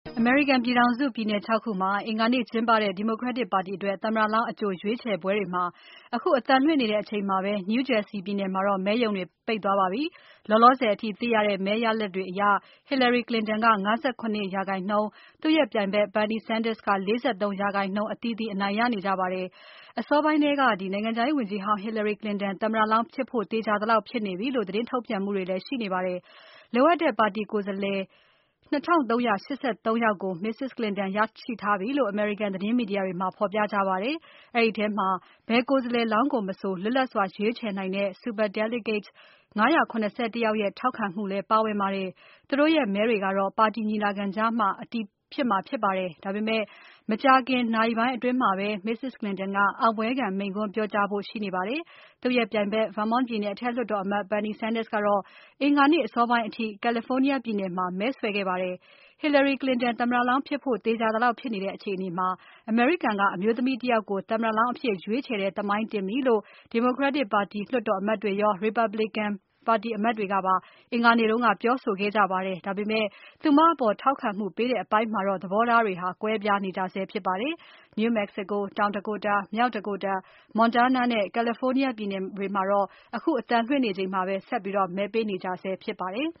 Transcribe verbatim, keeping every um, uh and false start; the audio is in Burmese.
အမေရိကန်ပြည်ထောင်စုပြည်နယ် ၆ ခုမှာ အင်္ဂါနေ့ကျင်းပတဲ့ Democratic ပါတီအတွက် သမ္မတလောင်းအကြိုရွေးချယ်ပွဲတွေမှာ အခုအသံလွှင့်နေတဲ့အချိန်မှာပဲ New Jersey ပြည်နယ်မှာတော့ မဲရုံတွေပိတ်သွားပါပြီ။ လောလောဆယ်အထိသိရတဲ့ မဲရလဒ်တွေအရ Hillary Clinton က ၅၇ ရာခိုင်နှုန်း၊ သူ့ရဲ့ပြိုင်ဖက် Bernie Sanders က ၄၃ ရာခိုင်နှုန်း အသီးသီးအနိုင်ရနေကြပါတယ်။ အစောပိုင်းထဲက နိုင်ငံခြားရေးဝန်ကြီးဟောင်း Hillary Clinton သမ္မတလောင်းဖြစ်ဖို့ သေချာသလောက်ဖြစ်နေပြီလို့ သတင်းထုတ်ပြန်မှုတွေလည်း ရှိနေပါတယ်။ လိုအပ်တဲ့ပါတီကိုယ်စားလှယ် ၂၃၈၃ ယောက်ကို Missus Clinton ရရှိထားပြီလို့ အမေရိကန်သတင်းမီဒီယာတွေမှာ ဖော်ပြကြပါတယ်။ အဲဒီထဲမှာ ဘယ်ကိုယ်စားလှယ်လောင်းကိုမဆို လွတ်လပ်စွာရွေးချယ်နိုင်တဲ့ Superdelegates ၅၇၁ ယောက်ရဲ့ ထောက်ခံမှုလည်းပါဝင်ပါတယ်။ သူတို့ရဲ့မဲတွေကတော့ ပါတီညီလာခံကျမှ အတည်ဖြစ်မှာဖြစ်ပါတယ်။ ဒါပေမဲ့ မကြာခင် နာရီပိုင်းအတွင်းမှာပဲ Missus Clinton ကအောင်ပွဲခံမိန့်ခွန်းပြောကြားဖို့ရှိနေပါတယ်။ သူ့ရဲ့ပြိုင်ဖက် Vermont ပြည်နယ်အထက်လွှတ်တော်အမတ် Bernie Sanders ကတော့ အင်္ဂါနေ့အစောပိုင်းအထိ California ပြည်နယ်မှာ မဲဆွယ်ခဲ့ပါတယ်။ Hillary Clinton သမ္မတလောင်းဖြစ်ဖို့ သေချာသလောက်ဖြစ်နေတဲ့အခြေအနေမှာ အမေရိကန်က အမျိုးသမီးတယောက်ကို သမ္မတလောင်းအဖြစ်ရွေးချယ်တဲ့ သမိုင်းတင်ပြီလို့ Democratic ပါတီလွှတ်တော်အမတ်တွေရော Republican ပါတီအမတ်တွေကပါ အင်္ဂါနေ့က ပြောဆိုခဲ့ကြပါတယ်။ ဒါပေမဲ့ သူမအပေါ်ထောက်ခံမှုပေးတဲ့အပိုင်းမှာတော့ သဘောထားတွေ ကွဲပြားနေကြဆဲဖြစ်ပါတယ်။ New Mexico, တောင် Dakota, မြောက် Dakota, Montana နဲ့ California ပြည်နယ်တွေမှာတော့ အခုအသံလွှင့်နေချိန်မှာပဲ ဆက်ပြီးမဲပေးနေကြဆဲဖြစ်ပါတယ်